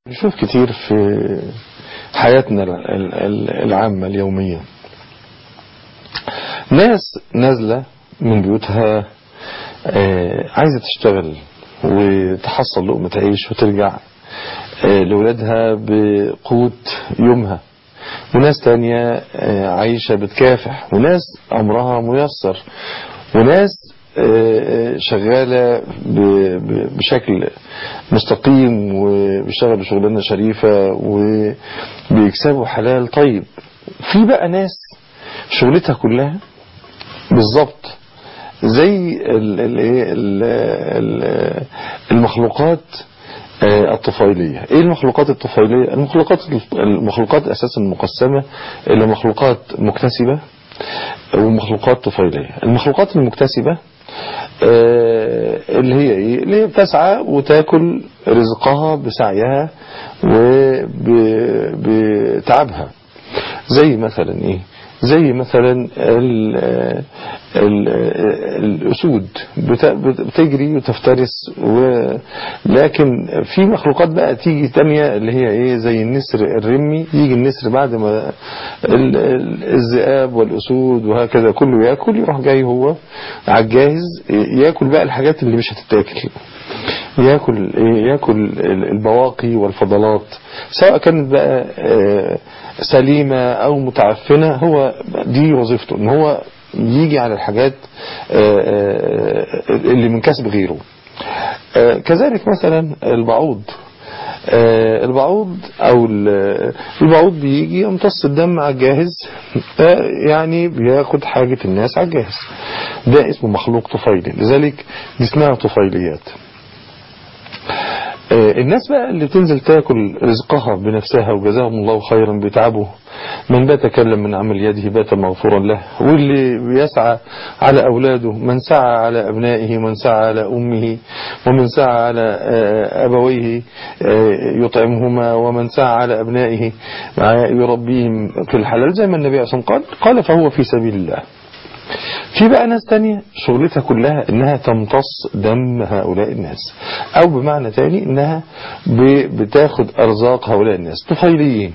نشوف كتير في حياتنا العامة اليومية ناس نازلة من بيوتها عايزة تشتغل وتحصل لقمة عيش وترجع لولادها بقوت يومها، وناس تانية عايشة بتكافح، وناس أمرها ميسر، وناس شغالة بشكل مستقيم وبيشتغلوا شغلانة شريفة وبيكسبوا حلال طيب. في بقى ناس شغلتها كلها بالضبط زي المخلوقات الطفيلية. ايه المخلوقات الطفيلية؟ المخلوقات اساسا مقسمة الى مخلوقات مكتسبة ومخلوقات طفيلية. المخلوقات المكتسبة اللي هي ايه؟ اللي هي بتسعى وتاكل رزقها بسعيها وبتعبها. زي مثلا ايه؟ زي مثلا الأسود بتجري وتفترس لكن في مخلوقات بقى تيجي تانية اللي هي ايه؟ زي النسر الرمي. يجي النسر بعد ما الذئاب والأسود وهكذا كله يأكل، يروح جاي هو على الجاهز يأكل بقى الحاجات اللي مش هتتاكل، يأكل البواقي والفضلات سواء كانت بقى سليمة أو متعفنة. هو دي وظيفته، ان هو يجي على الحاجات اللي من كسب غيره. كذلك مثلا البعوض او البعوض بيجي يمتص الدم على الجاهز، يعني بياخد حاجة الناس على الجاهز. ده اسمه مخلوق طفيلي، لذلك دي اسمها طفيليات. الناس بقى اللي بتنزل تاكل رزقها بنفسها وجزاهم الله خيرا بيتعبوا، من بات كلم من عمل يده بات مغفورا له، واللي بيسعى على أولاده، من سعى على أبنائه، من سعى على أمه، ومن سعى على أبويه يطعمهما، ومن سعى على أبنائه يربيهم في الحلال زي ما النبي عليه الصلاة والسلام قال فهو في سبيل الله. في بقى ناس تانية شغلتها كلها انها تمتص دم هؤلاء الناس، او بمعنى تاني انها بتاخد ارزاق هؤلاء الناس. طفيليين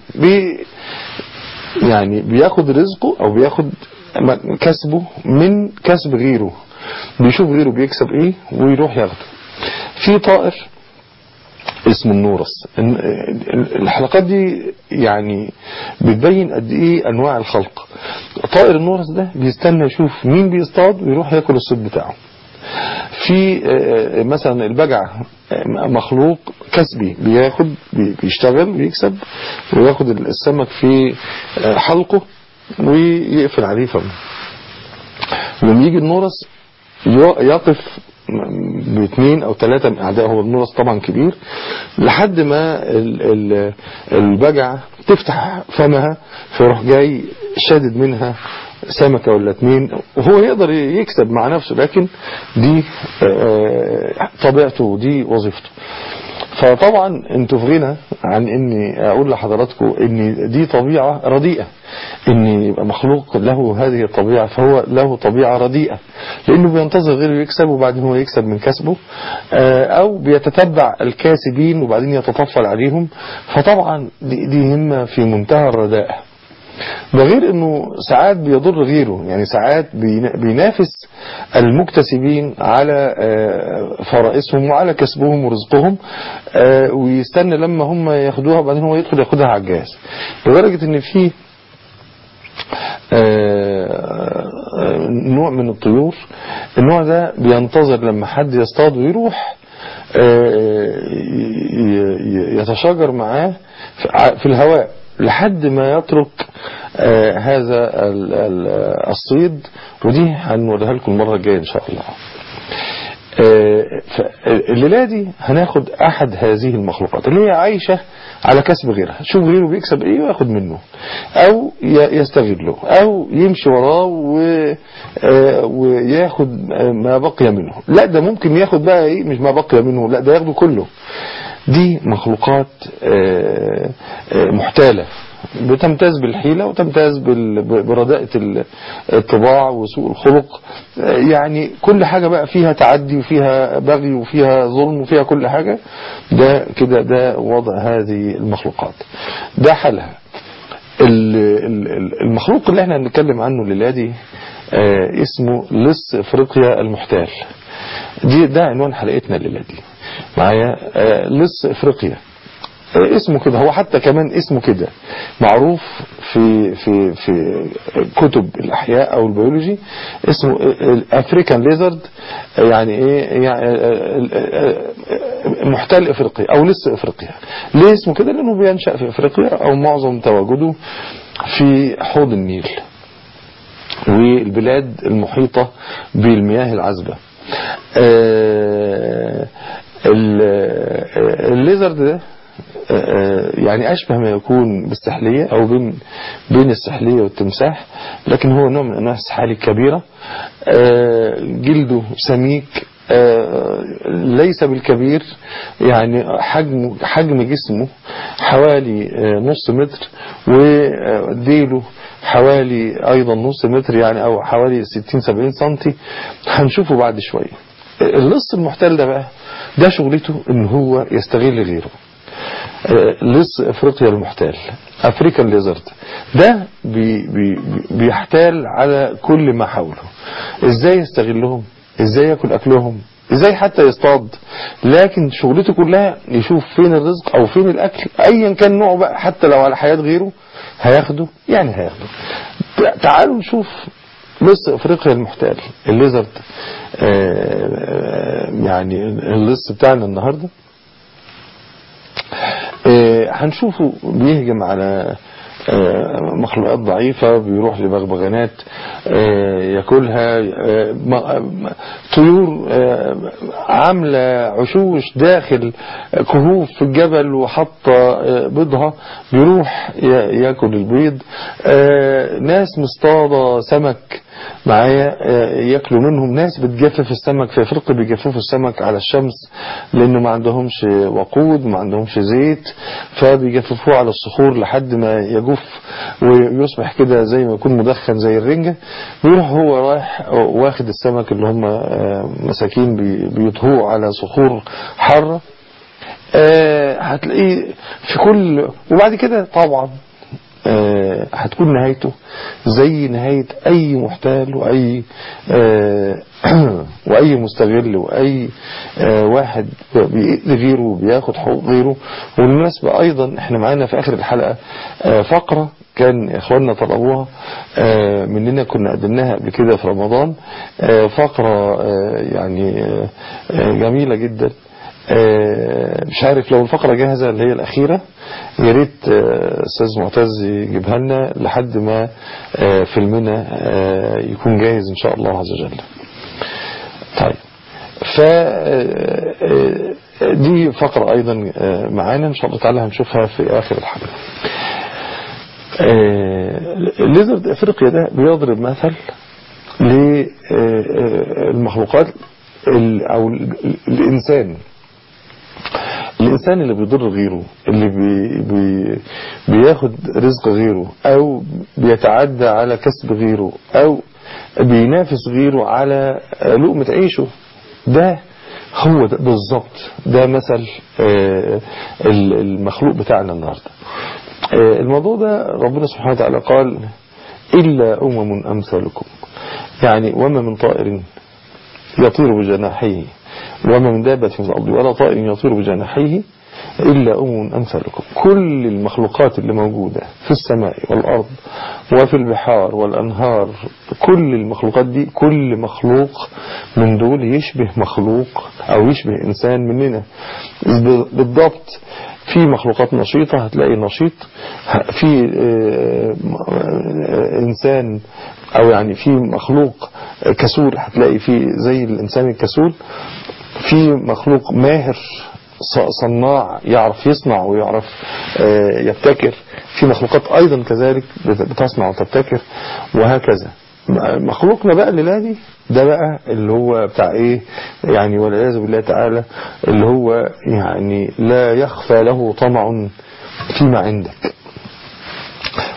يعني بياخد رزقه او بياخد كسبه من كسب غيره، بيشوف غيره بيكسب ايه ويروح ياخده. في طائر اسمه النورس. الحلقات دي يعني بتبين قد ايه انواع الخلق. طائر النورس ده بيستنى يشوف مين بيصطاد ويروح ياكل الصيد بتاعه. في مثلا البجع مخلوق كسبي، بياخد بيشتغل ويكسب وياخد السمك في حلقه ويقفل عليه فمه. لما يجي النورس يقف باثنين او ثلاثة من اعداء، هو النورس طبعا كبير، لحد ما البجع تفتح فمها فيروح جاي شادد منها سمكة ولا اتنين، وهو يقدر يكسب مع نفسه، لكن دي طبيعته ودي وظيفته. فطبعا انتوا في غنى عن اني اقول لحضراتكم ان دي طبيعة رديئة، ان يبقى مخلوق له هذه الطبيعة فهو له طبيعة رديئة، لانه بينتظر غيره يكسب وبعدين هو يكسب من كسبه، او بيتتبع الكاسبين وبعدين يتطفل عليهم. فطبعا دي همة في منتهى الرداءة. ده غير انه ساعات بيضر غيره، يعني ساعات بينافس المكتسبين على فرائسهم وعلى كسبهم ورزقهم، ويستنى لما هم ياخدوها وبعدين هو يدخل ياخدها على الجاهز، لدرجة ان في نوع من الطيور، النوع ده بينتظر لما حد يصطاد ويروح يتشاجر معاه في الهواء لحد ما يترك هذا الصيد. ودي هنوريها لكم المرة الجاية ان شاء الله. الليلة دي هناخد احد هذه المخلوقات اللي هي عايشة على كسب غيرها، شوف غيره بيكسب ايه وياخد منه او يستغله او يمشي وراه وياخد ما بقي منه. لا ده ممكن ياخد بقى ايه؟ مش ما بقي منه، لا ده ياخده كله. دي مخلوقات محتالة بتمتاز بالحيلة وتمتاز برداءة الطباع وسوء الخلق، يعني كل حاجة بقى فيها تعدي وفيها بغي وفيها ظلم وفيها كل حاجة. ده كده ده وضع هذه المخلوقات، ده حالها. المخلوق اللي احنا هنتكلم عنه الليلة دي اسمه لص افريقيا المحتال. ده عنوان حلقتنا الليلة دي معايا. لص افريقيا اسمه كده، هو حتى كمان اسمه كده معروف في كتب الأحياء أو البيولوجي، اسمه أفريكان ليزرد، يعني إيه؟ يعني محتل إفريقيا أو لص إفريقيا. ليه اسمه كده؟ لأنه بينشأ في إفريقيا أو معظم تواجده في حوض النيل والبلاد المحيطة بالمياه العذبة. الليزرد ده يعني أشبه ما يكون بالسحلية أو بين السحلية والتمساح، لكن هو نوع من أنواع السحالي الكبيرة. جلده سميك، ليس بالكبير، يعني حجم جسمه حوالي نص متر، وديله حوالي أيضا نص متر، يعني أو حوالي 60-70 سنتي. هنشوفه بعد شوية. اللص المحتل ده بقى، ده شغلته إن هو يستغل غيره. لص افريقيا المحتال، افريكان ليزرد، ده بيحتال على كل ما حوله. ازاي يستغلهم؟ ازاي ياكل اكلهم؟ ازاي حتى يصطاد؟ لكن شغلته كلها يشوف فين الرزق او فين الاكل ايا كان نوعه بقى، حتى لو على حياة غيره هياخده، يعني هياخده. تعالوا نشوف لص افريقيا المحتال الليزرد، يعني اللص بتاعنا النهارده. هنشوفه بيهجم على مخلوقات ضعيفة، بيروح لبغبغانات ياكلها، طيور عاملة عشوش داخل كهوف في الجبل وحاطة بيضها، بيروح ياكل البيض. ناس مصطادة سمك معايا ياكلوا منهم. ناس بتجفف السمك في افريقيا، بيجففوا السمك على الشمس لانه ما عندهمش وقود، ما عندهمش زيت، فبيجففوه على الصخور لحد ما يجف ويصبح كده زي ما يكون مدخن زي الرنجة. بيروح هو رايح واخد السمك اللي هم مساكين بيطهوه على صخور حارة. هتلاقيه في كل، وبعد كده طبعا هتكون نهايته زي نهاية أي محتال وأي مستغل وأي واحد بيأذي غيره وبياخد حقوق غيره. والمناسبة أيضا احنا معانا في آخر الحلقة فقرة كان إخواننا طلبوها مننا، كنا قدمناها قبل كده في رمضان، فقرة يعني جميلة جدا. مش عارف لو الفقرة جاهزة اللي هي الأخيرة، يا ريت أستاذ معتز يجيبها لنا لحد ما فيلمنا يكون جاهز إن شاء الله عز وجل. طيب، دي فقرة أيضا معانا إن شاء الله تعالى هنشوفها في آخر الحلقة. ليزرد أفريقيا ده بيضرب مثل للمخلوقات أو الإنسان اللي بيضر غيره، اللي بياخد رزق غيره، أو بيتعدى على كسب غيره، أو بينافس غيره على لقمة عيشه. ده هو ده بالظبط، ده مثل المخلوق بتاعنا النهاردة. الموضوع ده ربنا سبحانه وتعالى قال إلا أمثالكم، يعني وما من طائر يطير بجناحيه وما من دابة في الأرض ولا طائر يطير بجناحيه إلا أمثالكم. كل المخلوقات اللي موجودة في السماء والأرض وفي البحار والأنهار، كل المخلوقات دي، كل مخلوق من دول يشبه مخلوق أو يشبه إنسان مننا بالضبط. في مخلوقات نشيطة هتلاقي نشيط، في إنسان أو يعني في مخلوق كسول هتلاقي فيه زي الإنسان الكسول، في مخلوق ماهر صناع يعرف يصنع ويعرف يبتكر، في مخلوقات أيضا كذلك بتصنع وتبتكر، وهكذا. مخلوقنا بقى الليلة ده بقى اللي هو بتاع ايه يعني، والعياذ بالله تعالى، اللي هو يعني لا يخفى له طمع فيما عندك.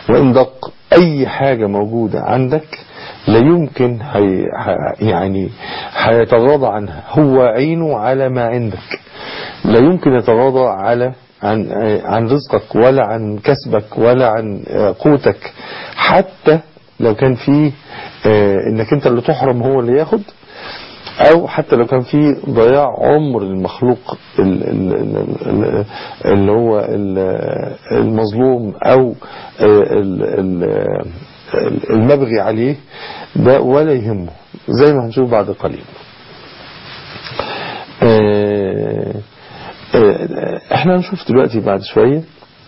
وإن دق أي حاجة موجودة عندك لا يمكن يعني هيتغاضى عنها. هو عينه على ما عندك، لا يمكن يتغاضى عن رزقك ولا عن كسبك ولا عن قوتك. حتى لو كان فيه انك انت اللي تحرم هو اللي ياخد، او حتى لو كان فيه ضياع عمر المخلوق اللي هو المظلوم او المبغي عليه، ده ولا يهمه، زي ما هنشوف بعد قليل. احنا هنشوف دلوقتي بعد شوية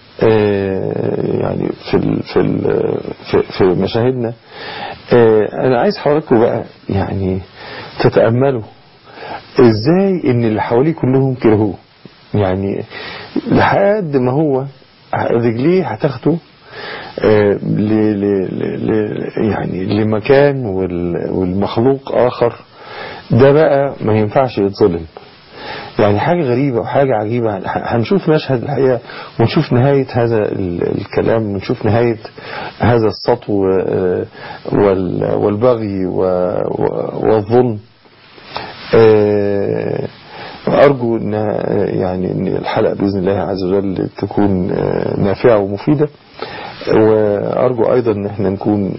يعني في مشاهدنا. انا عايز حضراتكم بقى يعني تتأملوا ازاي ان اللي حواليه كلهم كرهوه، يعني لحد ما هو رجليه هتاخده يعني لمكان والمخلوق آخر. ده بقى ما ينفعش يتظلم. يعني حاجة غريبة وحاجة عجيبة. هنشوف مشهد الحقيقة، ونشوف نهاية هذا الكلام، ونشوف نهاية هذا السطو والبغي والظلم. أرجو أن يعني إن الحلقة بإذن الله عز وجل تكون نافعة ومفيدة، وأرجو أيضا أن احنا نكون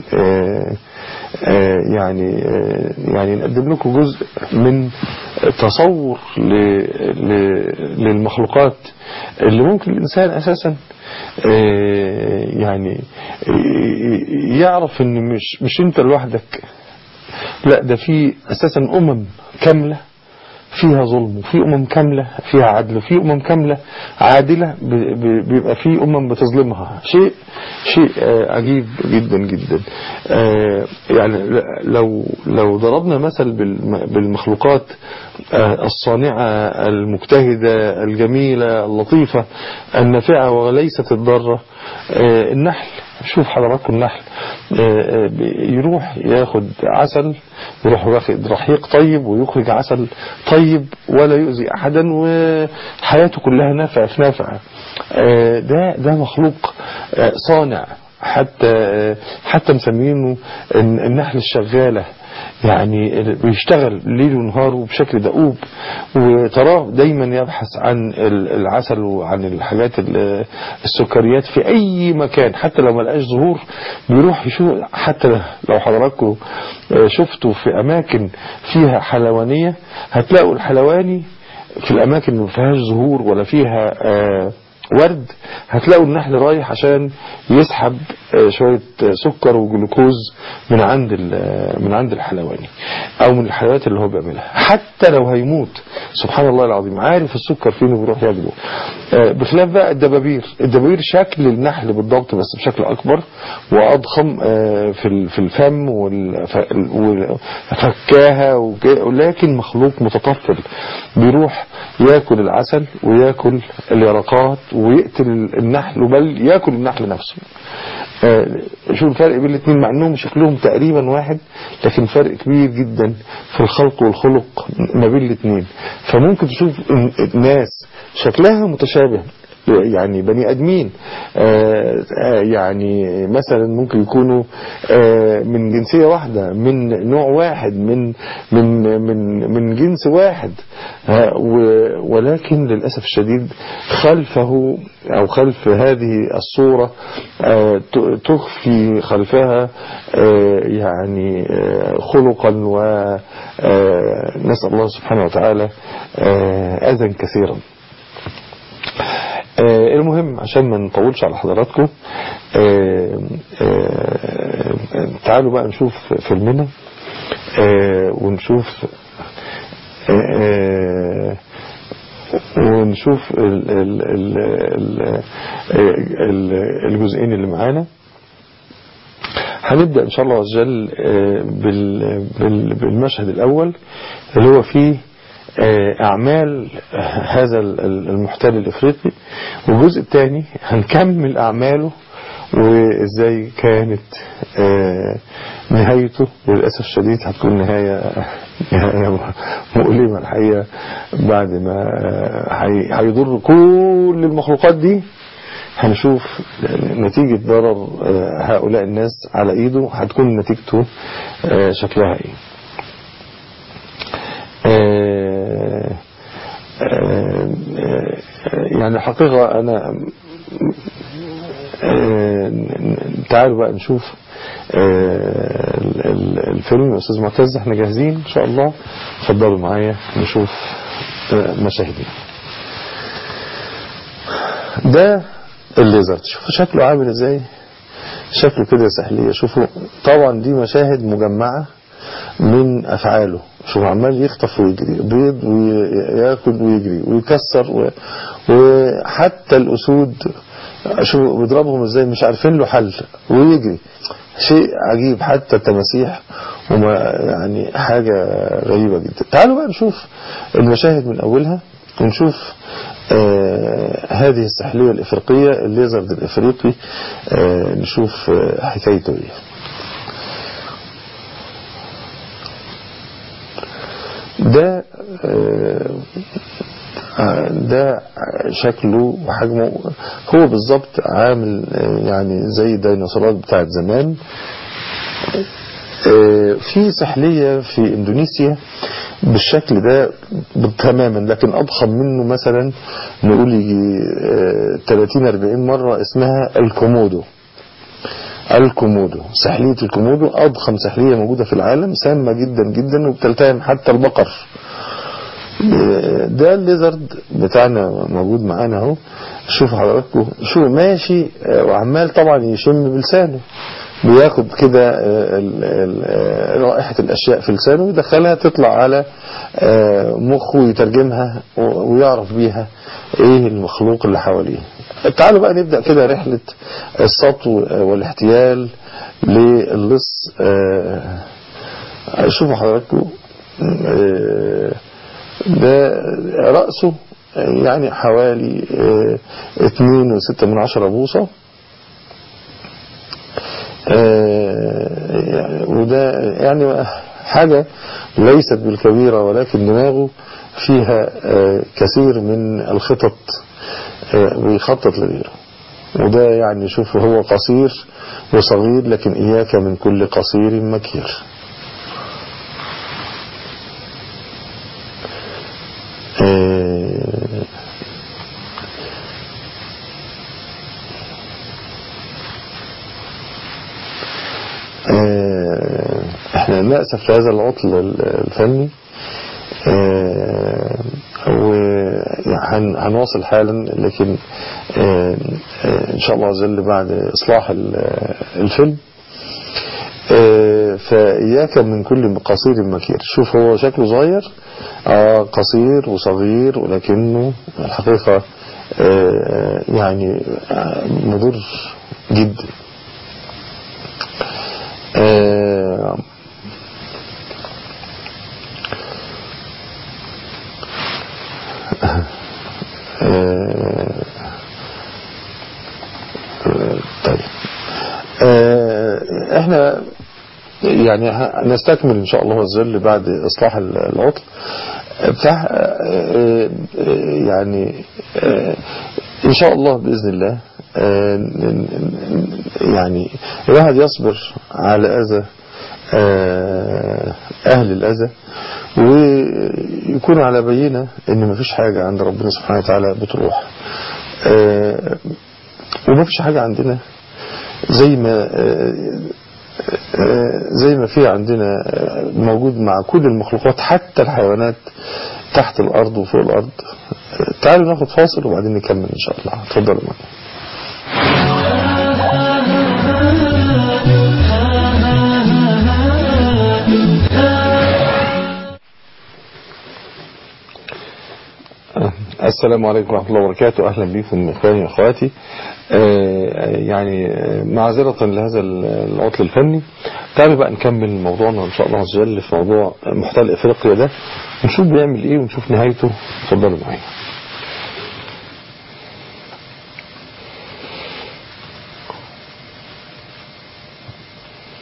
يعني نقدم لكم جزء من تصور للمخلوقات اللي ممكن الإنسان أساسا يعني يعرف أن مش أنت لوحدك، لا ده في أساسا كاملة فيها ظلم، وفي كاملة فيها عدل، وفي كاملة عادلة، بيبقى في بتظلمها. شيء عجيب جدا جدا. يعني لو ضربنا مثل بالمخلوقات الصانعة المجتهدة الجميلة اللطيفة النافعة وليست الضارة، النحل. شوف حضراتكم النحل يروح ياخد عسل، يروح واخد رحيق طيب ويخرج عسل طيب ولا يؤذي احدا، وحياته كلها نافعة في نافعة. ده مخلوق صانع، حتى مسمينه النحل الشغالة. يعني بيشتغل ليل ونهار بشكل دؤوب، وتراه دايما يبحث عن العسل وعن الحاجات السكريات في اي مكان. حتى لو ما لقاش ظهور بيروح يشوف. حتى لو حضراتكم شفتوا في اماكن فيها حلوانية، هتلاقوا الحلواني في الاماكن اللي ما فيهاش ظهور ولا فيها ورد، هتلاقوا النحل رايح عشان يسحب شوية سكر وجلوكوز من عند الحلواني او من الحلويات اللي هو بيعملها. حتى لو هيموت سبحان الله العظيم عارف السكر فين وبيروح ياخده. بخلاف بقى الدبابير شكل النحل بالضبط بس بشكل اكبر واضخم في الفم وفكاها، ولكن مخلوق متطفل بيروح ياكل العسل وياكل اليرقات ويقتل النحل، بل ياكل النحل نفسه. شو الفرق بين الاثنين؟ مع انهم شكلهم تقريبا واحد، لكن فرق كبير جدا في الخلق والخلق ما بين الاثنين. فممكن تشوف ناس شكلها متشابه، يعني بني ادمين يعني مثلا ممكن يكونوا من جنسية واحدة، من نوع واحد، من جنس واحد، ولكن للأسف الشديد خلفه أو خلف هذه الصورة تخفي خلفها يعني خلقا ونسأل الله سبحانه وتعالى أذى كثيرا. المهم عشان ما نطولش على حضراتكم، تعالوا بقى نشوف فيلمنا ونشوف الجزئين اللي معانا. هنبدأ إن شاء الله عز وجل بالمشهد الأول اللي هو فيه أعمال هذا المحتل الإفريقي، والجزء الثاني هنكمل أعماله وإزاي كانت نهايته. وللأسف الشديد هتكون نهاية مؤلمة الحقيقة، بعد ما هيضر كل المخلوقات دي هنشوف نتيجة ضرر هؤلاء الناس على ايده هتكون نتيجته شكلها ايه. يعني الحقيقة انا تعالوا بقى نشوف الفيلم. يا استاذ معتز احنا جاهزين ان شاء الله، اتفضلوا معايا نشوف مشاهدنا. ده الليزر، شوفوا شكله عامل ازاي، شكله كده سحلية. شوفوا طبعا دي مشاهد مجمعة من افعاله. شوفوا عمال يخطف ويجري، بيض وياكل ويجري ويكسر وحتى الاسود شوفوا بيضربهم ازاي، مش عارفين له حل ويجري. شيء عجيب، حتى التماسيح وما يعني حاجة غريبة جدا. تعالوا بقى نشوف المشاهد من اولها ونشوف هذه السحلية الإفريقية، الليزرد الإفريقي، نشوف حكايته ايه. ده شكله وحجمه هو بالضبط عامل يعني زي الديناصورات بتاعت زمان. في سحلية في اندونيسيا بالشكل ده تماما، لكن اضخم منه مثلا نقول يجي 30-40 مرة، اسمها الكومودو. سحلية الكومودو اضخم سحلية موجودة في العالم، سامة جدا جدا وبتلتهم حتى البقر. ده الليزرد بتاعنا موجود معانا اهو. شوفوا حضراتكم، شو ماشي وعمال طبعا يشم بلسانه، بياخد كده رائحة الأشياء في لسانه ويدخلها تطلع على مخه ويترجمها ويعرف بيها ايه المخلوق اللي حواليه. تعالوا بقى نبدأ كده رحلة السطو والاحتيال للص. شوفوا حضراتكم، ده رأسه يعني حوالي 2.6 بوصة، وده يعني حاجة ليست بالكبيرة، ولكن دماغه فيها كثير من الخطط ويخطط لغيره. وده يعني شوفوا هو قصير وصغير، لكن إياك من كل قصير مكير. احنا نأسف لهذا العطل الفني، وهنواصل حالا، لكن ان شاء الله عز وجل بعد اصلاح الفيلم. فإياك من كل قصير مكير. شوف هو شكله صغير، قصير وصغير، ولكنه الحقيقة يعني مضر جدا. طيب احنا يعني نستكمل ان شاء الله عز وجل بعد اصلاح العطل. يعني ان شاء الله باذن الله يعني الواحد يصبر على اذى اهل الاذى، ويكون على بينه ان مفيش حاجة عند ربنا سبحانه وتعالى بتروح، ومفيش حاجة عندنا زي ما في عندنا موجود مع كل المخلوقات، حتى الحيوانات تحت الأرض وفوق الأرض. تعالوا ناخد فاصل وبعدين نكمل إن شاء الله. اتفضلوا معنا. السلام عليكم ورحمة الله وبركاته. أهلا بكم إخواني وأخواتي. يعني معذرة لهذا العطل الفني. تعالوا بقى نكمل موضوعنا إن شاء الله عز وجل في موضوع محتل إفريقيا ده، ونشوف بيعمل إيه ونشوف نهايته. اتفضلوا معايا.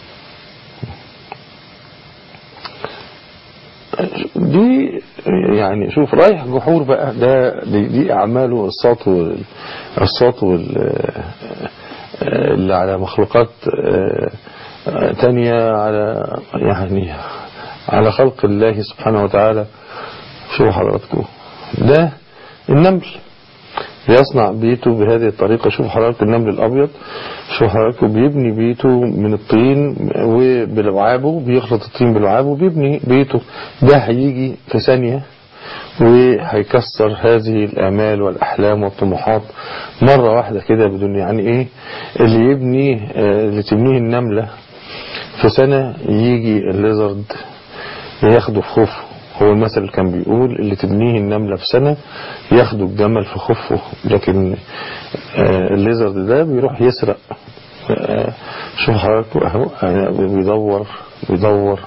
دي يعني شوف رايح جحور بقى، دي أعماله الصوت اللي على مخلوقات تانية، على يعني على خلق الله سبحانه وتعالى. شوفوا حضراتكم ده النمل بيصنع بيته بهذه الطريقة. شوف حضرتك النمل الأبيض، شوف حضرتك بيبني بيته من الطين وبلعابه، بيخلط الطين بلعابه وبيبني بيته. ده هيجي في ثانية وهيكسر هذه الآمال والأحلام والطموحات مرة واحدة كده بدون يعني إيه. اللي تبنيه النملة في سنة يجي الليزرد ياخده في خفه. هو المثل اللي كان بيقول اللي تبنيه النملة في سنة ياخده الجمل في خفه، لكن الليزرد ده بيروح يسرق. شوف حضرتك اهو بيدور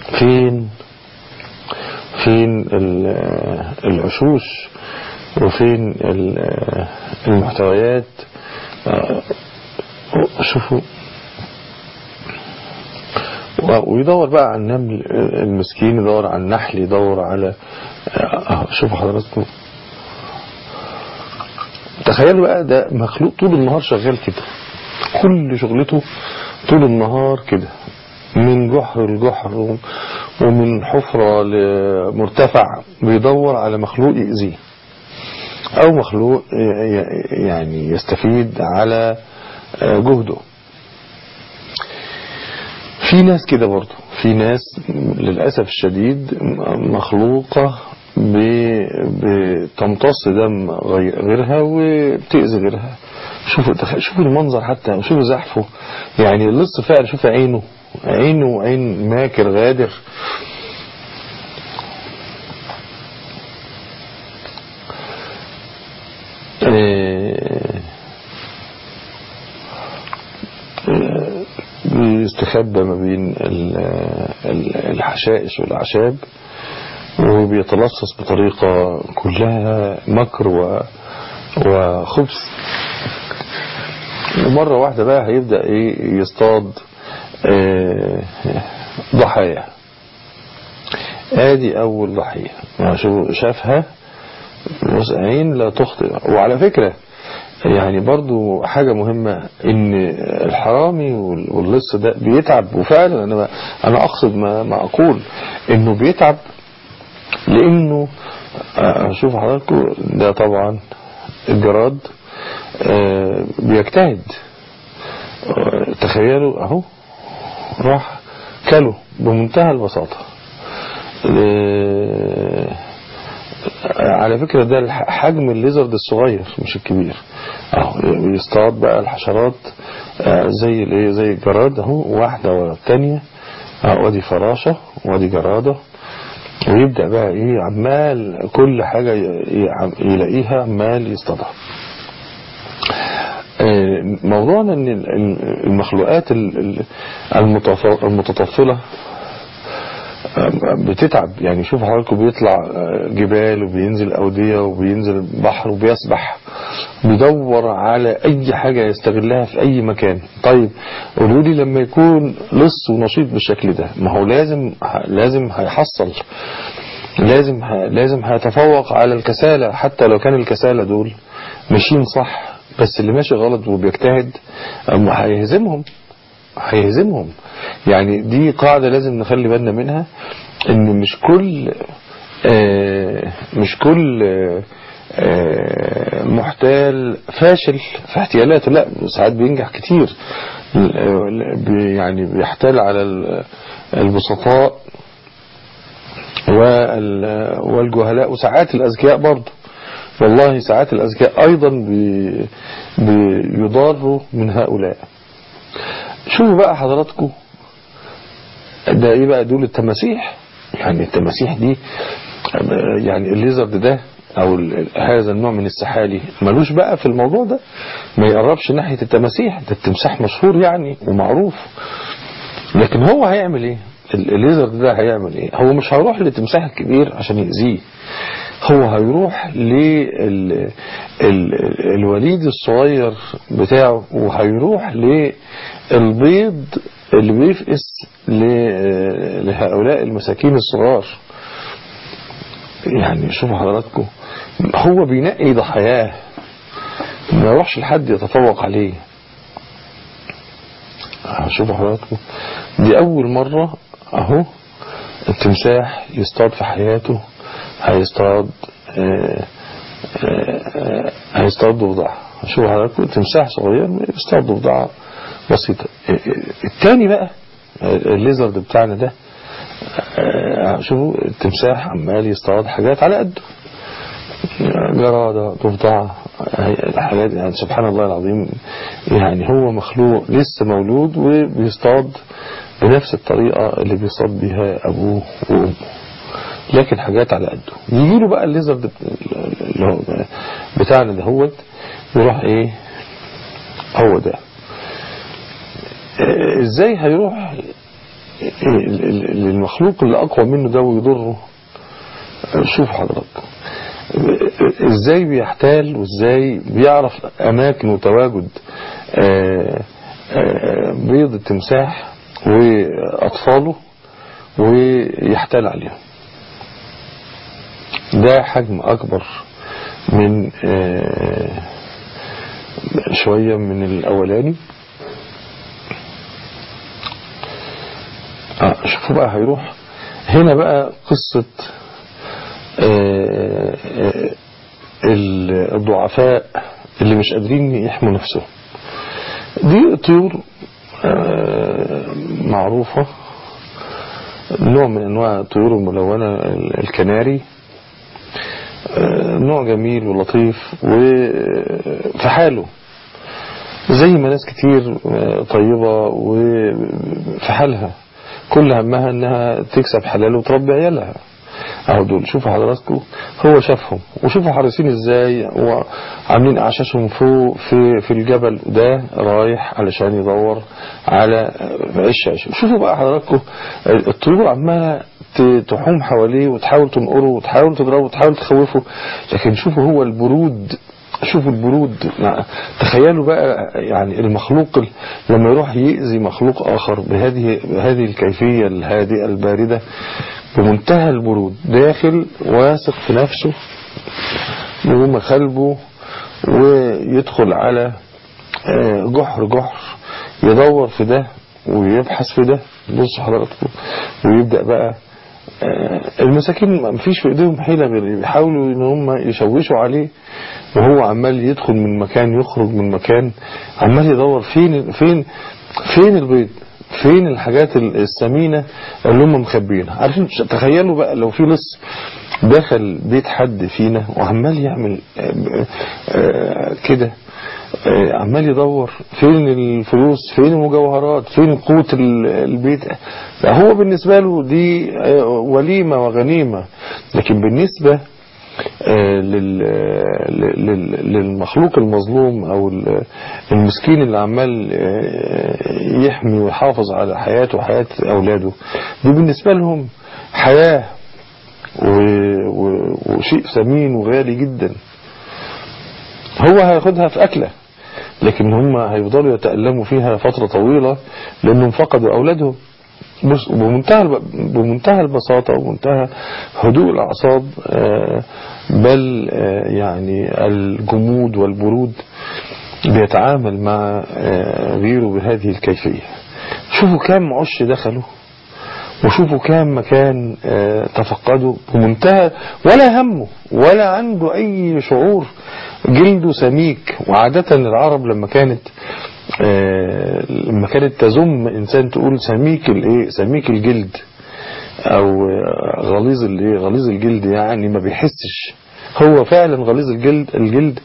فين العشوش وفين المحتويات. شوفوا، ويدور بقى على النمل المسكين، يدور على النحل، يدور على شوفوا حضراتكم. تخيلوا بقى ده مخلوق طول النهار شغال كده، كل شغلته طول النهار كده، من جحر لجحر ومن حفرة لمرتفع، بيدور على مخلوق يأذيه أو مخلوق يعني يستفيد على جهده. في ناس كده برضو، في ناس للأسف الشديد مخلوقة بتمتص دم غيرها وبتأذي غيرها. شوفوا المنظر، حتى شوفوا زحفه، يعني اللص فعلا. شوف عينه عين ماكر غادر. بيستخبى ما بين الحشائش والأعشاب، وبيتلصص بطريقة كلها مكر وخبث. ومرة واحدة بقى هيبدأ يصطاد ضحايا. ادي اول ضحية شافها، عين لا تخطئ. وعلى فكرة يعني برضو حاجة مهمة، ان الحرامي واللص ده بيتعب، وفعلا انا اقصد ما اقول انه بيتعب، لانه شوف حضراتكم ده طبعا الجراد بيجتهد. تخيلوا اهو راح كله بمنتهى البساطة. على فكرة ده حجم الليزرد الصغير مش الكبير. اهو يصطاد بقى الحشرات زي الجراد اهو، واحدة ورا الثانية. ودي فراشة ودي جرادة، ويبدأ بقى عمال كل حاجة يلاقيها عمال يصطادها. موضوعنا ان المخلوقات المتطفلة بتتعب. يعني شوف حضراتكم بيطلع جبال وبينزل أودية وبينزل بحر وبيسبح، بيدور على أي حاجة يستغلها في أي مكان. طيب قولوا لي لما يكون لص ونشيط بالشكل ده، ما هو لازم هيحصل، لازم هيتفوق على الكسالى. حتى لو كان الكسالى دول ماشيين صح، بس اللي ماشي غلط وبيجتهد هيهزمهم. يعني دي قاعدة لازم نخلي بالنا منها، ان مش كل محتال فاشل في احتيالاته، لا ساعات بينجح كتير. يعني بيحتال على البسطاء والجهلاء، وساعات الأذكياء برضه. والله ساعات الأذكياء أيضا بيضاروا من هؤلاء. شوفوا بقى حضراتكم ده ايه بقى، دول التماسيح. يعني التماسيح دي، يعني الليزرد ده او هذا النوع من السحالي ملوش بقى في الموضوع ده، ما يقربش ناحية التماسيح. ده التمساح مشهور يعني ومعروف، لكن هو هيعمل ايه؟ الليزرد ده هيعمل ايه؟ هو مش هيروح للتمساح الكبير عشان يأذيه، هو هيروح للوليد الصغير بتاعه، وهيروح للبيض اللي بيفقس لهؤلاء المساكين الصغار. يعني شوفوا حضراتكم، هو بينقي ضحاياه، ما يروحش لحد يتفوق عليه. شوفوا حضراتكم، دي أول مرة أهو التمساح يصطاد في حياته، هيصطاد ضفدع. شوفوا حضراتكم، تمساح صغير يصطاد ضفدع بسيطة. التاني بقى الليزرد بتاعنا ده، شوفوا التمساح عمال يصطاد حاجات على قده، جرادة، ضفدع، الحاجات يعني سبحان الله العظيم. يعني هو مخلوق لسه مولود وبيصطاد بنفس الطريقة اللي بيصطاد بها أبوه وأمه، لكن حاجات على قده. يجيله بقى الليزرد اللي هو بتاعنا ده، هو يروح ايه، هو ده ازاي هيروح للمخلوق اللي أقوى منه ده ويضره؟ شوف حضرتك ازاي بيحتال وازاي بيعرف اماكن وتواجد بيض التمساح واطفاله ويحتال عليهم. ده حجم اكبر من شوية من الاولاني. شوفوا بقى هيروح هنا بقى قصة الضعفاء اللي مش قادرين يحموا نفسهم. دي طيور معروفة، نوع من انواع الطيور الملونة، الكناري، نوع جميل ولطيف وفي حاله، زي ما ناس كتير طيبة وفي حالها كل همها انها تكسب حلال وتربي عيالها. اهو دول شوفوا حضراتكم، هو شافهم وشوفوا حريصين ازاي وعاملين اعشاشهم فوق في الجبل ده، رايح علشان يدور على عش. شوفوا بقى حضراتكم الطيور عماله تحوم حواليه وتحاول تنقره وتحاول تضربه وتحاول تخوفه، لكن شوفوا هو البرود، شوفوا البرود. تخيلوا بقى يعني المخلوق لما يروح يأذي مخلوق آخر بهذه الكيفية الهادئة الباردة بمنتهى البرود، داخل واثق في نفسه يقوم خلبه ويدخل على جحر يدور في ده ويبحث في ده. بص حضراتكم، ويبدأ بقى المساكين ما فيش في ايديهم حيلة غير يحاولوا ان هم يشوشوا عليه، وهو عمال يدخل من مكان يخرج من مكان، عمال يدور فين البيض، فين الحاجات الثمينة اللي هم مخبينها. عارفين تخيلوا بقى لو في لص دخل بيت حد فينا وعمال يعمل كده، عمال يدور فين الفلوس، فين المجوهرات، فين قوت البيت. هو بالنسبة له دي وليمة وغنيمة، لكن بالنسبة للمخلوق المظلوم او المسكين اللي عمال يحمي ويحافظ على حياته وحياة اولاده، دي بالنسبة لهم حياة وشيء ثمين وغالي جدا. هو هياخدها في أكلة، لكن هم هيفضلوا يتألموا فيها فترة طويلة لأنهم فقدوا أولادهم. بمنتهى البساطة ومنتهى هدوء الأعصاب، بل يعني الجمود والبرود، بيتعامل مع غيره بهذه الكيفية. شوفوا كم عش دخلوا، وشوفوا كم مكان تفقدوا بمنتهى ولا همه ولا عنده أي شعور. جلده سميك، وعادة العرب لما كانت تزم إنسان تقول سميك الجلد أو غليظ الجلد، يعني ما بيحسش. هو فعلا غليظ الجلد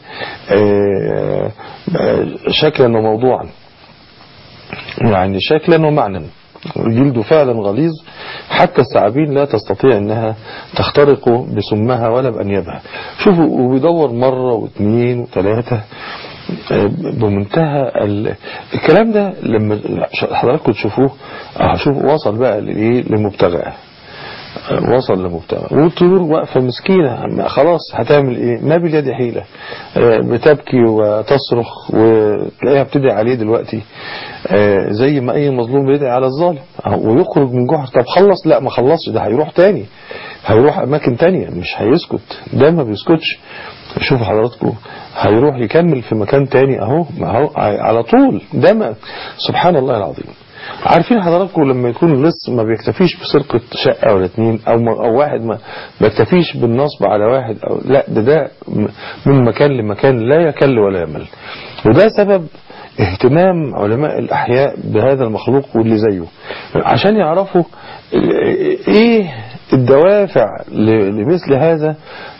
شكلا وموضوعا، يعني شكلا ومعنى. جلده فعلا غليظ، حتى الثعابين لا تستطيع انها تخترق بسمها ولا بأنيابها. شوفوا، وبيدور مرة واثنين وثلاثة بمنتهى الكلام ده. لما حضراتكم تشوفوه، شوفوا وصل بقى لمبتغاه، وصل لمبتغى، والطيور واقفة مسكينة خلاص هتعمل ايه؟ ما باليد حيلة، بتبكي وتصرخ وتلاقيها بتدعي عليه دلوقتي زي ما اي مظلوم بيدعي على الظالم، ويخرج من جحر. طب خلص؟ لا ما خلصش، ده هيروح تاني هيروح اماكن تانية، مش هيسكت، ده ما بيسكتش. شوفوا حضراتكم، هيروح يكمل في مكان تاني اهو على طول، ده ما سبحان الله العظيم. عارفين حضراتكم لما يكون لص ما بيكتفيش بسرقة شقة ولا اتنين او واحد ما بيكتفيش بالنصب على واحد، او لا، ده من مكان لمكان لا يكل ولا يمل. وده سبب اهتمام علماء الأحياء بهذا المخلوق واللي زيه، عشان يعرفوا ايه الدوافع لمثل هذا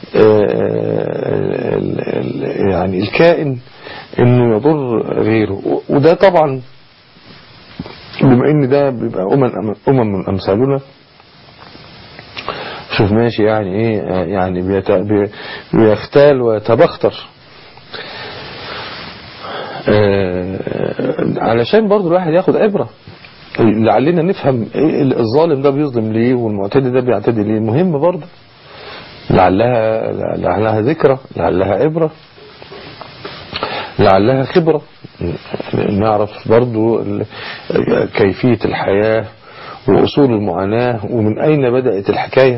يعني الكائن انه يضر غيره. وده طبعا بما ان ده بيبقى من امثالنا، شوف ماشي يعني ايه، يعني بيختال ويتبختر، علشان برضو الواحد ياخد عبرة، لعلنا نفهم ايه الظالم ده بيظلم ليه والمعتدي ده بيعتدي ليه. مهم برضو، لعلها ذكرى، لعلها عبرة، لعلها خبرة، نعرف برضو كيفية الحياة وأصول المعاناة ومن أين بدأت الحكاية.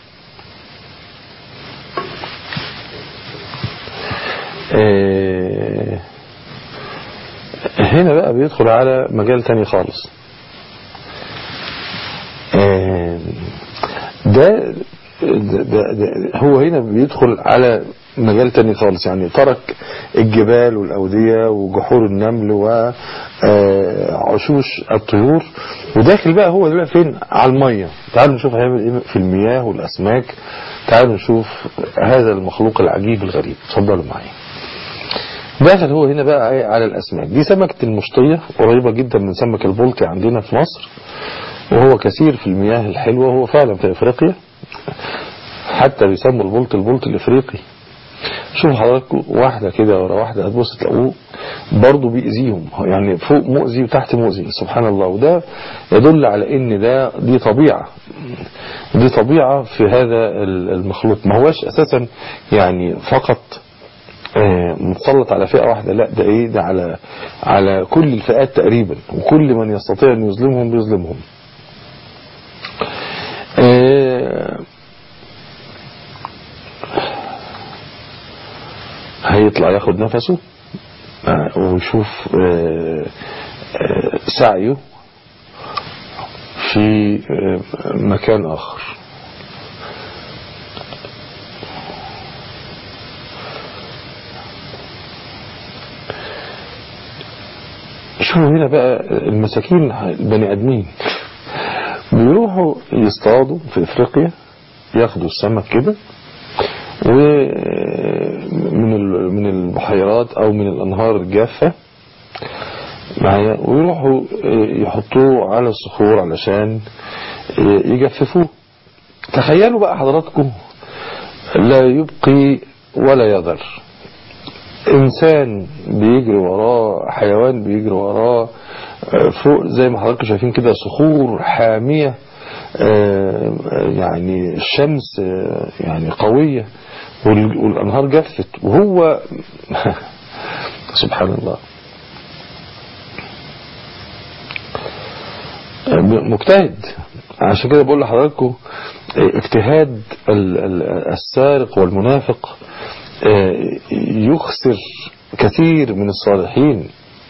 هنا بقى بيدخل على مجال تاني خالص. ده هو هنا بيدخل على مجال تاني خالص، يعني ترك الجبال والأودية وجحور النمل وعشوش الطيور، وداخل بقى هو دلوقتي فين؟ على المية. تعالوا نشوف هيعمل ايه في المياه والأسماك. تعالوا نشوف هذا المخلوق العجيب الغريب. اتفضلوا معايا. داخل هو هنا بقى على الأسماك. دي سمكة المشطية، قريبة جدا من سمك البلطي عندنا في مصر، وهو كثير في المياه الحلوة، وهو فعلا في افريقيا، حتى بيسموا البلط الافريقي. شوف حضراتكم، واحدة كده ورا واحدة هتبص تلاقوه برضه بيأذيهم، يعني فوق مؤذي وتحت مؤذي، سبحان الله. وده يدل على ان دي طبيعة في هذا المخلوق، ما هوش اساسا يعني فقط متسلط على فئة واحدة، لا، ده على كل الفئات تقريبا، وكل من يستطيع ان يظلمهم بيظلمهم. هيطلع ياخد نفسه ويشوف سعيه في مكان آخر. شوفوا هنا بقى المساكين البني آدمين بيروحوا يصطادوا في افريقيا، ياخدوا السمك كده ومن البحيرات او من الانهار الجافة معايا، ويروحوا يحطوه على الصخور علشان يجففوه. تخيلوا بقى حضراتكم، لا يبقي ولا يذر، انسان بيجري وراه، حيوان بيجري وراه، فوق زي ما حضراتكم شايفين كده صخور حامية، يعني الشمس يعني قوية، والأنهار جفت، وهو سبحان الله مجتهد. عشان كده بقول لحضراتكم اجتهاد السارق والمنافق يخسر كثير من الصالحين.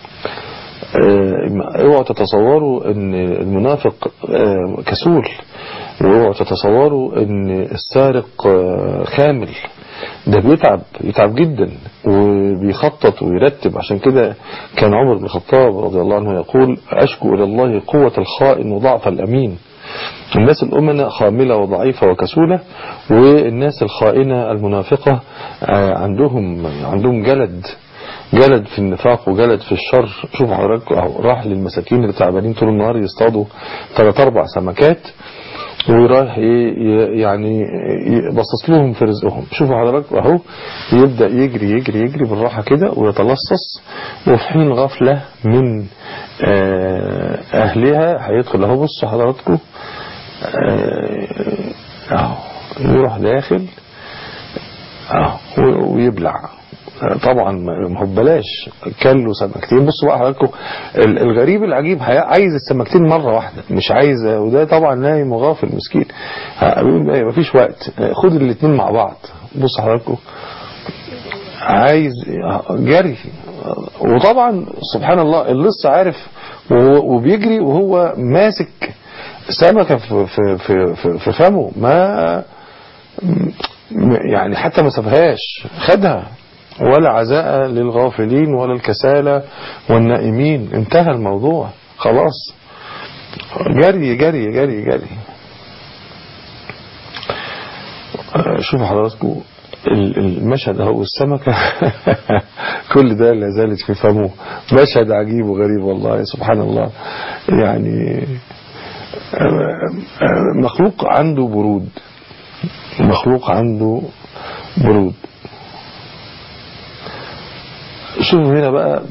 اوعوا تتصوروا ان المنافق كسول، واوعوا تتصوروا ان السارق خامل، ده يتعب جدا وبيخطط ويرتب. عشان كده كان عمر بن الخطاب رضي الله عنه يقول: أشكو إلى الله قوة الخائن وضعف الأمين. الناس الأمنة خاملة وضعيفة وكسولة، والناس الخائنة المنافقة عندهم جلد في النفاق وجلد في الشر. شوف حضرتك، راح للمساكين اللي تعبانين طول النهار يصطادوا 3-4 سمكات، وراح يعني يبصص لهم في رزقهم. شوفوا حضرتك اهو، يبدأ يجري بالراحة كده ويتلصص، وفي حين غفلة من اهلها هيدخل اهو. بصوا حضراتكم اهو، يروح داخل اهو ويبلع طبعا ما هو ببلاش، كان له سمكتين. بصوا بقى حضراتكم الغريب العجيب، عايز السمكتين مرة واحدة، مش عايز، وده طبعا نايم وغافل مسكين، ما فيش وقت، خد الاثنين مع بعض. بص حضراتكم عايز جري، وطبعا سبحان الله اللص عارف وبيجري وهو ماسك سمكة في فمه، ما يعني حتى ما سابهاش، خدها. ولا عزاء للغافلين ولا الكسالى والنائمين، انتهى الموضوع خلاص. جري جري جري جري. شوفوا حضراتكم المشهد اهو، السمكة كل ده لا زالت في فمه. مشهد عجيب وغريب والله، سبحان الله. يعني مخلوق عنده برود، مخلوق عنده برود. شوفوا هنا بقى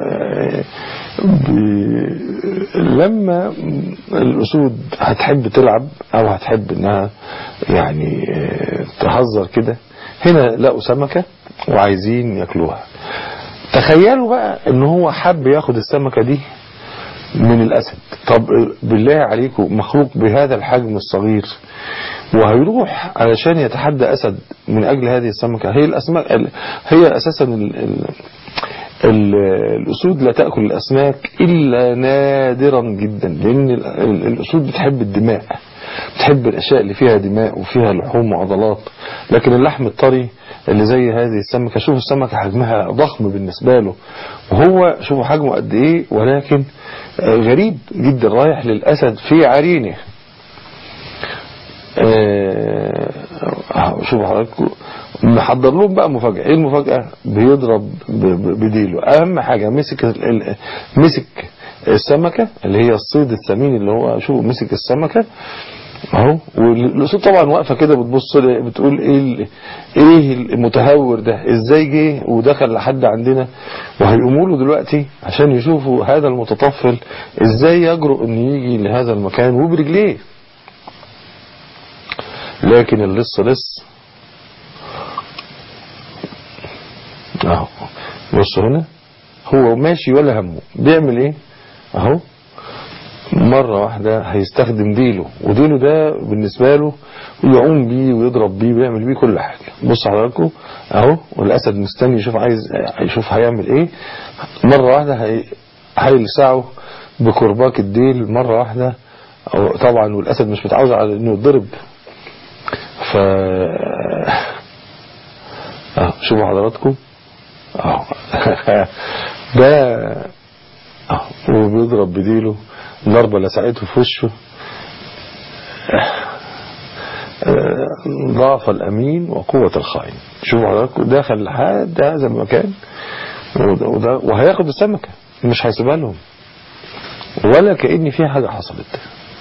لما الأسود هتحب تلعب أو هتحب إنها يعني تهزر كده، هنا لقوا سمكة وعايزين ياكلوها. تخيلوا بقى إن هو حب ياخد السمكة دي من الأسد. طب بالله عليكم مخلوق بهذا الحجم الصغير وهيروح علشان يتحدى أسد من أجل هذه السمكة؟ هي الأسماك هي أساسا الأسود لا تأكل الأسماك إلا نادرا جدا، لأن الأسود بتحب الدماء، بتحب الأشياء اللي فيها دماء وفيها لحوم وعضلات. لكن اللحم الطري اللي زي هذه السمكة، شوفوا السمكة حجمها ضخم بالنسبة له، وهو شوفوا حجمه قد إيه، ولكن غريب جدا، رايح للأسد في عرينه. شوفوا حضراتكم محضر لهم بقى مفاجأة. ايه المفاجأة؟ بيضرب بديله. اهم حاجة مسك السمكة اللي هي الصيد الثمين، اللي هو شوفوا مسك السمكة اهو. والاسود طبعا واقفة كده بتبص بتقول ايه المتهور ده، ازاي جه ودخل لحد عندنا؟ وهيقوموا له دلوقتي عشان يشوفوا هذا المتطفل ازاي يجرؤ ان يجي لهذا المكان وبرجليه. لكن اللص لص اهو. بص هنا هو ماشي ولا همه، بيعمل ايه اهو. مرة واحدة هيستخدم ديله، وديله ده بالنسبة له يعوم بيه ويضرب بيه ويعمل بيه كل حاجة. بص حضراتكم اهو، والاسد مستني يشوف، عايز يشوف هيعمل ايه. مرة واحدة هيلسعه بكرباك الديل مرة واحدة. طبعا والاسد مش متعود على انه يضرب، ف شوفوا حضراتكم اهو ده وبيضرب بديله، ضربة لسعته في وشه. ضعف الأمين وقوة الخائن. شوفوا حضراتكم داخل لحد هذا المكان وهياخد السمكة، مش هيسيبها لهم ولا كأن في حاجة حصلت.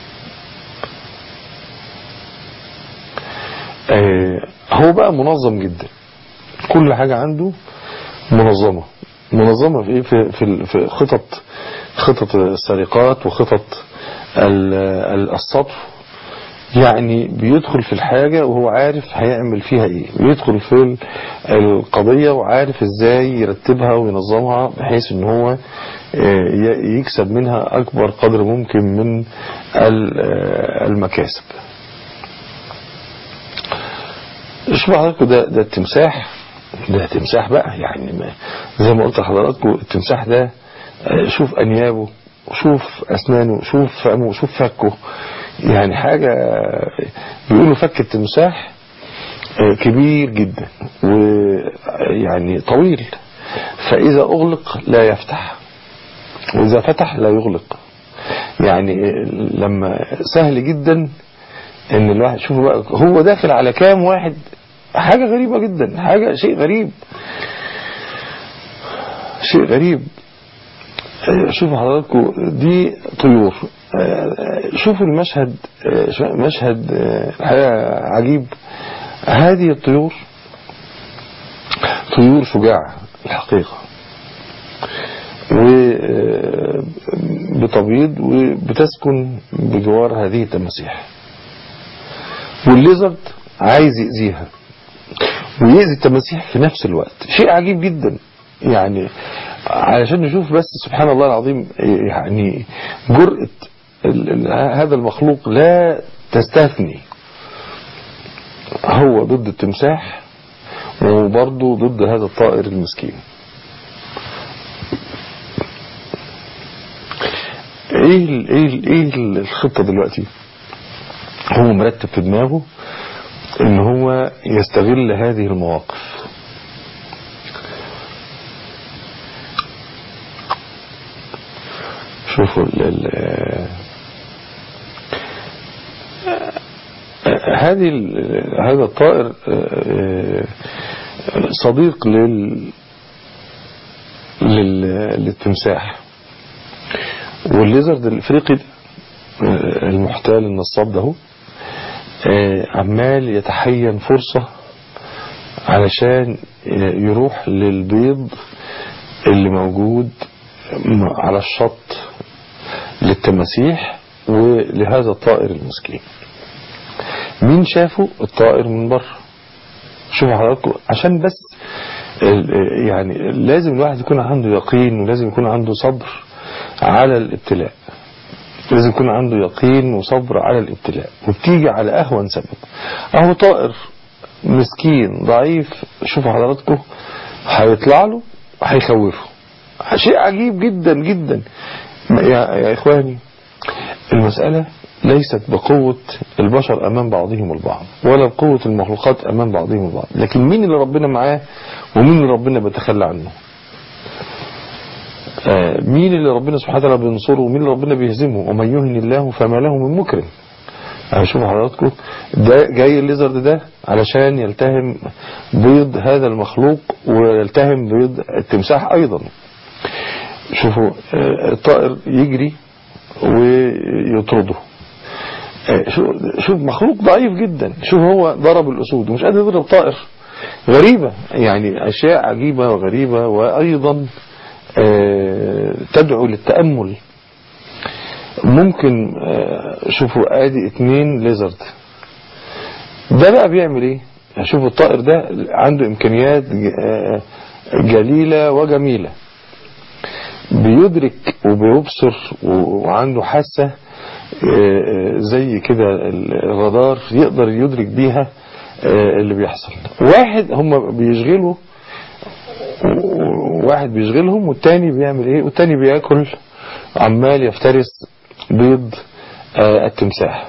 هو بقى منظم جدا، كل حاجة عنده منظمة. منظمة في ايه؟ في خطط السرقات وخطط السطو. يعني بيدخل في الحاجة وهو عارف هيعمل فيها ايه، بيدخل في القضية وعارف ازاي يرتبها وينظمها بحيث ان هو يكسب منها اكبر قدر ممكن من المكاسب. شوفوا حضراتكم ده التمساح، ده تمساح بقى، يعني زي ما قلت لحضراتكم التمساح ده شوف انيابه، شوف اسنانه، شوف فمه، شوف فكه، يعني حاجة. بيقولوا فك التمساح كبير جدا ويعني طويل، فإذا أغلق لا يفتح وإذا فتح لا يغلق. يعني لما سهل جدا ان الواحد، شوفوا بقى هو داخل على كام واحد، حاجة غريبة جدا، حاجة شيء غريب، شيء غريب. شوفوا حضراتكم دي طيور. شوفوا المشهد، مشهد الحقيقة عجيب. هذه الطيور طيور شجاعة الحقيقة، وبتبيض وبتسكن بجوار هذه التماسيح، والليزرد عايز يأذيها. ويأذي التماسيح في نفس الوقت. شيء عجيب جدا يعني، علشان نشوف بس سبحان الله العظيم يعني جرأة هذا المخلوق لا تستثني. هو ضد التمساح وبرضه ضد هذا الطائر المسكين. ايه الخطة دلوقتي؟ هو مرتب في دماغه ان هو يستغل هذه المواقف. شوفوا هذا الطائر صديق للتمساح. والليزرد الافريقي المحتال النصاب ده عمال يتحين فرصة علشان يروح للبيض اللي موجود على الشط للتماسيح ولهذا الطائر المسكين. مين شافه؟ الطائر من بره. شوفوا حضراتكم، عشان بس يعني لازم الواحد يكون عنده يقين ولازم يكون عنده صبر على الابتلاء. لازم يكون عنده يقين وصبر على الابتلاء، وبتيجي على أهون سبب. أهو طائر مسكين ضعيف، شوفوا حضراتكم هيطلع له هيخوفه. شيء عجيب جدا جدا يا إخواني. المسألة ليست بقوة البشر أمام بعضهم البعض، ولا بقوة المخلوقات أمام بعضهم البعض، لكن مين اللي ربنا معاه ومين اللي ربنا بيتخلى عنه. مين اللي ربنا سبحانه وتعالى بينصره ومين اللي ربنا بيهزمه. ومن يهن الله فما له من مكرم. شوفوا حضراتكم، ده جاي الليزرد ده علشان يلتهم بيض هذا المخلوق ويلتهم بيض التمساح أيضا. شوفوا الطائر يجري ويطرده. شوف مخلوق ضعيف جدا. شوف هو ضرب الأسود ومش قادر يضرب طائر. غريبة يعني، أشياء عجيبة وغريبة، وأيضا تدعو للتأمل. ممكن شوفوا ادي 2 ليزرد. ده بقى بيعمل ايه؟ شوفوا الطائر ده عنده امكانيات جليلة وجميلة، بيدرك وبيبصر وعنده حاسة زي كده الرادار يقدر يدرك بيها اللي بيحصل. واحد بيشغلهم والتاني بيعمل ايه؟ والتاني بياكل، عمال يفترس بيض التمساح.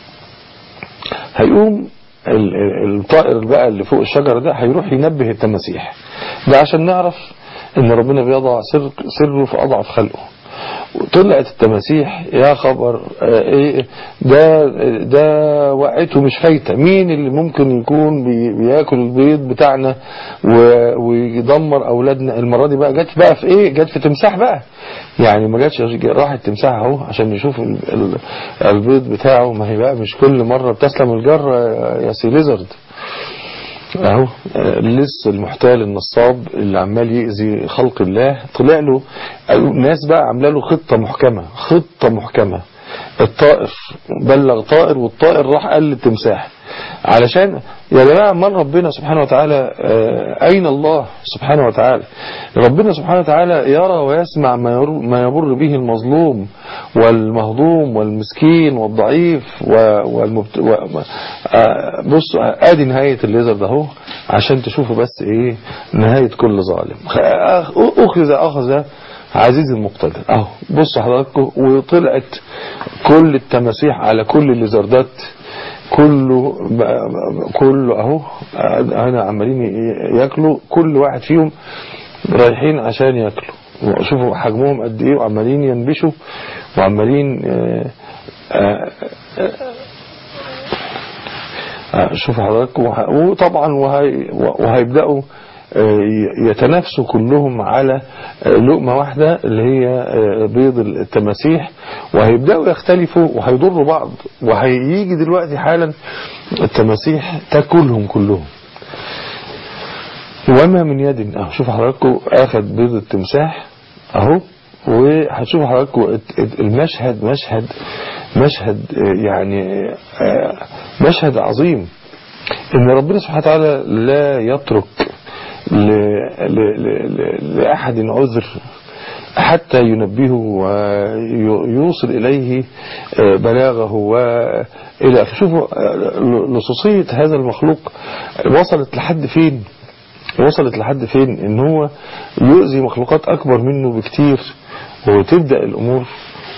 هيقوم الطائر بقى اللي فوق الشجرة ده هيروح ينبه التماسيح. ده عشان نعرف ان ربنا بيضع سره في اضعف خلقه. طلعت التماسيح يا خبر ايه ده وقعته مش فايته. مين اللي ممكن يكون بياكل البيض بتاعنا ويدمر اولادنا؟ المره دي بقى جت بقى في ايه؟ جت في تمساح بقى. يعني ما جاتش، راح التمساح اهو عشان نشوف البيض بتاعه. ما هي بقى مش كل مره بتسلم الجره يا سي ليزرد. اهو لسه المحتال النصاب اللي عمال يأذي خلق الله طلع له ناس بقى عامله له خطة محكمة. الطائر بلغ طائر والطائر راح قال للتمساح علشان يا جماعه امال ربنا سبحانه وتعالى اين الله سبحانه وتعالى؟ ربنا سبحانه وتعالى يرى ويسمع ما يمر به المظلوم والمهضوم والمسكين والضعيف بصوا ادي نهايه الليزر ده اهو عشان تشوفوا بس ايه نهايه كل ظالم. اخذ عزيز المقتدر اهو. بصوا حضراتكم، وطلعت كل التماسيح على كل الليزردات كله اهو انا عمالين ياكلوا. كل واحد فيهم رايحين عشان ياكلوا. شوفوا حجمهم قد ايه وعمالين ينبشوا وعمالين شوفوا حضراتكم. وطبعا وهيبدأوا يتنافسوا كلهم على لقمة واحدة اللي هي بيض التماسيح، وهيبدأوا يختلفوا وهيضروا بعض. وهيجي دلوقتي حالا التماسيح تاكلهم كلهم وما من يد. اهو شوفوا حضراتكم اخذ بيض التمساح اهو. وهتشوفوا حضراتكم المشهد مشهد يعني مشهد عظيم. ان ربنا سبحانه وتعالى لا يترك لأحد عذر حتى ينبهه ويوصل إليه بلاغه وإلى آخره. شوفوا لصوصية هذا المخلوق وصلت لحد فين، وصلت لحد فين ان هو يؤذي مخلوقات اكبر منه بكتير، وتبدأ الامور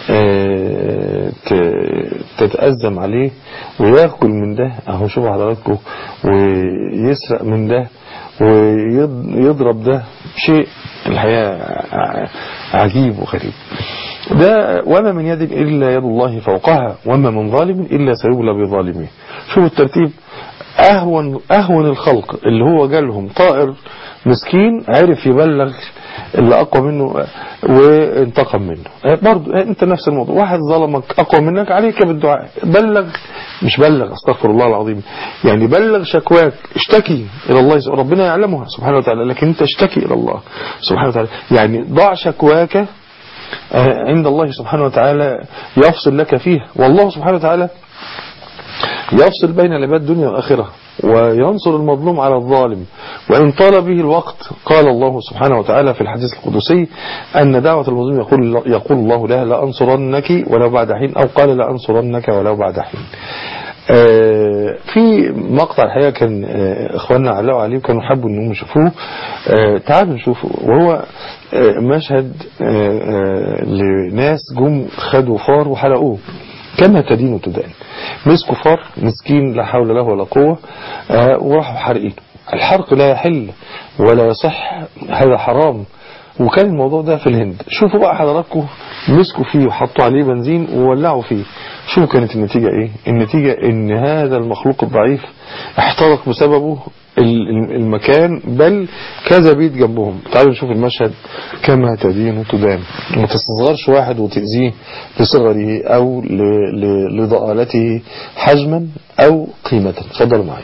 تتأزم عليه ويأكل من ده اهو. شوفوا حضراتكم، ويسرق من ده ويضرب ده، شيء الحقيقة عجيب وغريب. ده وما من يد إلا يد الله فوقها وما من ظالم إلا سيبلى بظالمه. شوفوا الترتيب، أهون الخلق اللي هو جالهم طائر مسكين عرف يبلغ اللي أقوى منه وانتقم منه. برضو أنت نفس الموضوع، واحد ظلمك أقوى منك عليك بالدعاء، بلغ، مش بلغ، استغفر الله العظيم، يعني بلغ شكواك، اشتكي إلى الله، ربنا يعلمها سبحانه وتعالى، لكن أنت اشتكي إلى الله سبحانه وتعالى، يعني ضع شكواك عند الله سبحانه وتعالى يفصل لك فيه. والله سبحانه وتعالى يفصل بين العباد الدنيا والآخرة وينصر المظلوم على الظالم، وإن طال به الوقت قال الله سبحانه وتعالى في الحديث القدسي أن دعوة المظلوم يقول الله لها لأنصرنك ولو بعد حين، أو قال لأنصرنك ولو بعد حين. في مقطع الحقيقة كان اخواننا علقوا عليه وكانوا حبوا انهم يشوفوه، تعالوا نشوفه. وهو مشهد لناس جم خدوا فار وحلقوه كما تدين تدان. مسكوا فار مسكين لا حول له ولا قوة وراحوا حرقينه. الحرق لا يحل ولا يصح، هذا حرام، وكان الموضوع ده في الهند. شوفوا بقى حضراتكم، مسكوا فيه وحطوا عليه بنزين وولعوا فيه. شوفوا كانت النتيجة ايه؟ النتيجة ان هذا المخلوق الضعيف احترق بسببه المكان، بل كذا بيت جنبهم. تعالوا نشوف المشهد كما تدين تدان. ما تستصغرش واحد وتأذيه لصغره او لضآلته حجما او قيمة. اتفضلوا معي.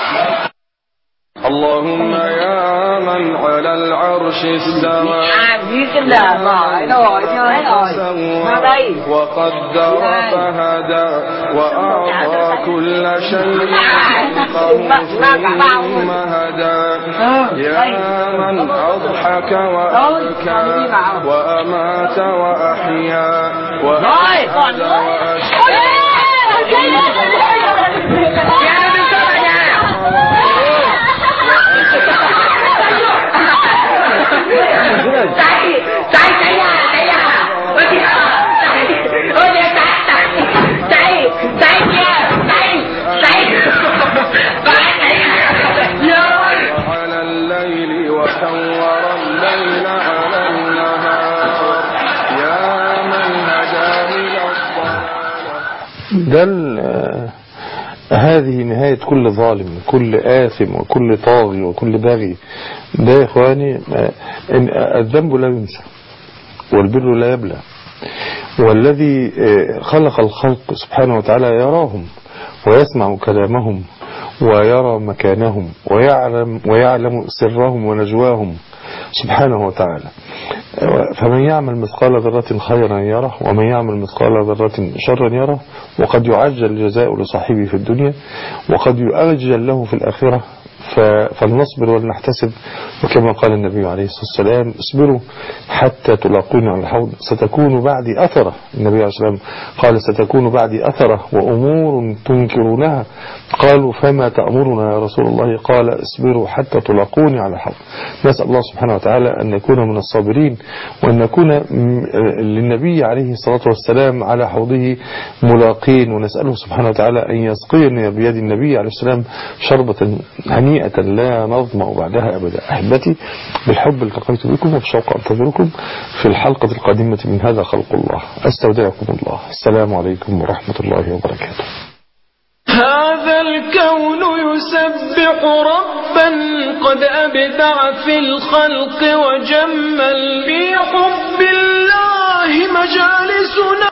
اللهم يا من على العرش استوى وقدر فهدى وأعطى كل شيء ثم هدى يا من أضحك وأبكى وأمات وأحيا وأشهد على الليل وسور الليل على النهار يا من هدى إلى الضلال. هذه نهاية كل ظالم، كل آثم وكل طاغي وكل باغي. ده يا إخواني الذنب لا ينسى والبر لا يبلى، والذي خلق الخلق سبحانه وتعالى يراهم ويسمع كلامهم ويرى مكانهم ويعلم سرهم ونجواهم سبحانه وتعالى. فمن يعمل مثقال ذرة خيرا يره ومن يعمل مثقال ذرة شرا يره، وقد يعجل الجزاء لصاحبه في الدنيا وقد يؤجل له في الآخرة. فلنصبر ولنحتسب، وكما قال النبي عليه الصلاة والسلام اصبروا حتى تلاقوني على الحوض ستكون بعدي أثرة. النبي عليه الصلاة والسلام قال ستكون بعدي أثرة وأمور تنكرونها. قالوا فما تأمرنا يا رسول الله؟ قال اصبروا حتى تلاقوني على الحوض. نسأل الله سبحانه وتعالى أن نكون من الصابرين، وأن نكون للنبي عليه الصلاة والسلام على حوضه ملاقين، ونسأله سبحانه وتعالى أن يسقينا بيد النبي عليه السلام شربة هنيئة لا نظمأ بعدها أبدا. أحبتي بالحب التقيت بكم وبشوق أنتظركم في الحلقة القادمة من هذا خلق الله. أستودعكم الله. السلام عليكم ورحمة الله وبركاته. هذا الكون يسبح ربا قد أبدع في الخلق وجمل، في حب الله مجالسنا.